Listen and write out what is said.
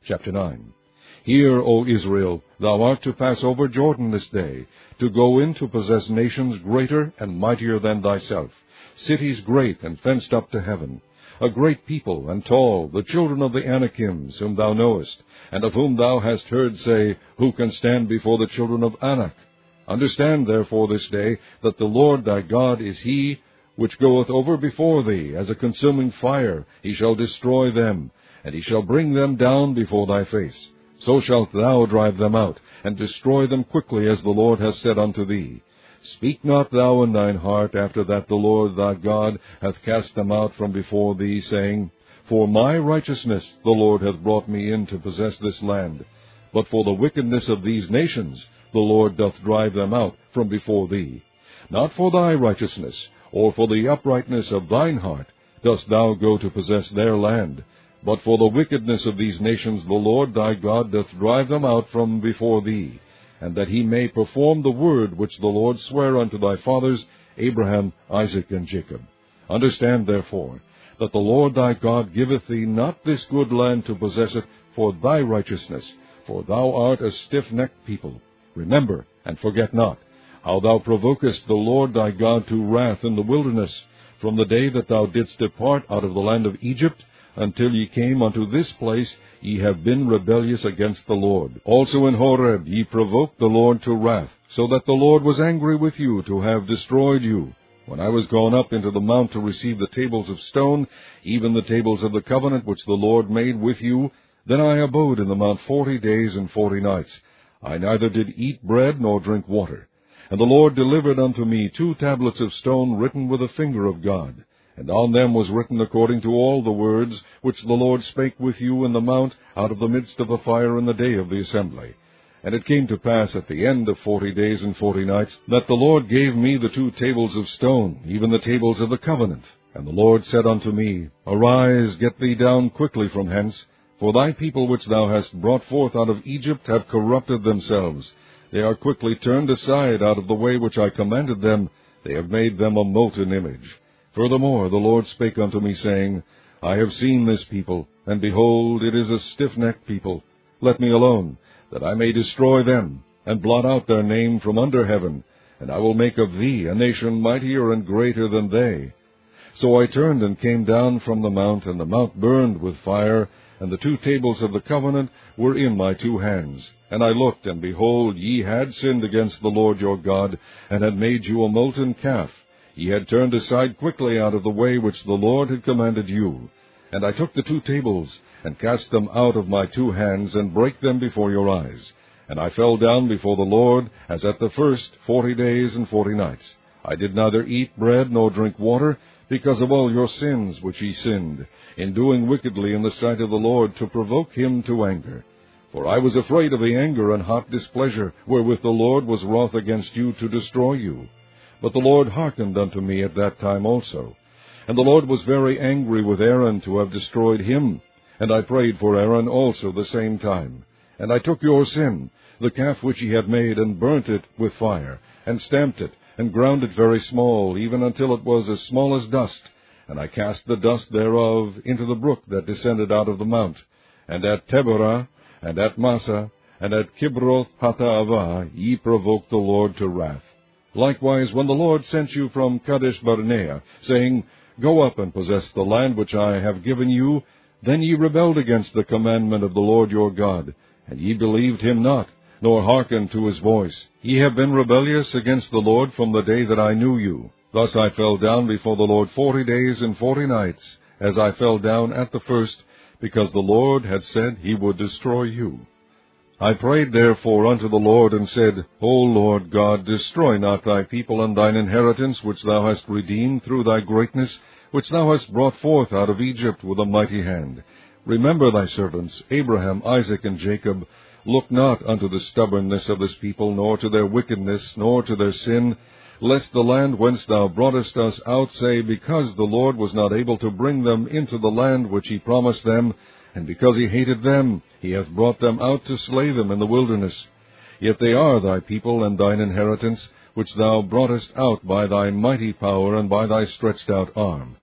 Chapter 9. Hear, O Israel, thou art to pass over Jordan this day, to go in to possess nations greater and mightier than thyself, cities great and fenced up to heaven, a great people and tall, the children of the Anakims, whom thou knowest, and of whom thou hast heard say, Who can stand before the children of Anak? Understand therefore this day, that the Lord thy God is he which goeth over before thee as a consuming fire. He shall destroy them, and he shall bring them down before thy face. So shalt thou drive them out, and destroy them quickly, as the Lord has said unto thee. Speak not thou in thine heart after that the Lord thy God hath cast them out from before thee, saying, For my righteousness the Lord hath brought me in to possess this land. But for the wickedness of these nations the Lord doth drive them out from before thee. Not for thy righteousness, or for the uprightness of thine heart, dost thou go to possess their land, but for the wickedness of these nations the Lord thy God doth drive them out from before thee, and that he may perform the word which the Lord sware unto thy fathers, Abraham, Isaac, and Jacob. Understand therefore, that the Lord thy God giveth thee not this good land to possess it for thy righteousness, for thou art a stiff-necked people. Remember, and forget not, how thou provokest the Lord thy God to wrath in the wilderness, from the day that thou didst depart out of the land of Egypt, until ye came unto this place. Ye have been rebellious against the Lord. Also in Horeb ye provoked the Lord to wrath, so that the Lord was angry with you to have destroyed you. When I was gone up into the mount to receive the tables of stone, even the tables of the covenant which the Lord made with you, then I abode in the mount 40 days and 40 nights. I neither did eat bread nor drink water. And the Lord delivered unto me 2 tablets of stone written with the finger of God. And on them was written according to all the words which the Lord spake with you in the mount out of the midst of the fire in the day of the assembly. And it came to pass at the end of 40 days and 40 nights, that the Lord gave me the 2 tables of stone, even the tables of the covenant. And the Lord said unto me, Arise, get thee down quickly from hence, for thy people which thou hast brought forth out of Egypt have corrupted themselves. They are quickly turned aside out of the way which I commanded them. They have made them a molten image. Furthermore the Lord spake unto me, saying, I have seen this people, and behold, it is a stiff-necked people. Let me alone, that I may destroy them, and blot out their name from under heaven, and I will make of thee a nation mightier and greater than they. So I turned and came down from the mount, and the mount burned with fire, and the 2 tables of the covenant were in my 2 hands. And I looked, and behold, ye had sinned against the Lord your God, and had made you a molten calf. Ye had turned aside quickly out of the way which the Lord had commanded you. And I took the 2 tables, and cast them out of my 2 hands, and brake them before your eyes. And I fell down before the Lord, as at the first 40 days and 40 nights. I did neither eat bread nor drink water, because of all your sins which ye sinned, in doing wickedly in the sight of the Lord, to provoke him to anger. For I was afraid of the anger and hot displeasure, wherewith the Lord was wroth against you to destroy you. But the Lord hearkened unto me at that time also. And the Lord was very angry with Aaron to have destroyed him. And I prayed for Aaron also the same time. And I took your sin, the calf which ye had made, and burnt it with fire, and stamped it, and ground it very small, even until it was as small as dust. And I cast the dust thereof into the brook that descended out of the mount. And at Taberah, and at Massa, and at Kibroth Hattaavah ye provoked the Lord to wrath. Likewise, when the Lord sent you from Kadesh Barnea, saying, Go up and possess the land which I have given you, then ye rebelled against the commandment of the Lord your God, and ye believed him not, nor hearkened to his voice. Ye have been rebellious against the Lord from the day that I knew you. Thus I fell down before the Lord 40 days and 40 nights, as I fell down at the first, because the Lord had said he would destroy you. I prayed therefore unto the Lord, and said, O Lord God, destroy not thy people and thine inheritance, which thou hast redeemed through thy greatness, which thou hast brought forth out of Egypt with a mighty hand. Remember thy servants, Abraham, Isaac, and Jacob. Look not unto the stubbornness of this people, nor to their wickedness, nor to their sin, lest the land whence thou broughtest us out say, Because the Lord was not able to bring them into the land which he promised them, and because he hated them, he hath brought them out to slay them in the wilderness. Yet they are thy people and thine inheritance, which thou broughtest out by thy mighty power and by thy stretched out arm.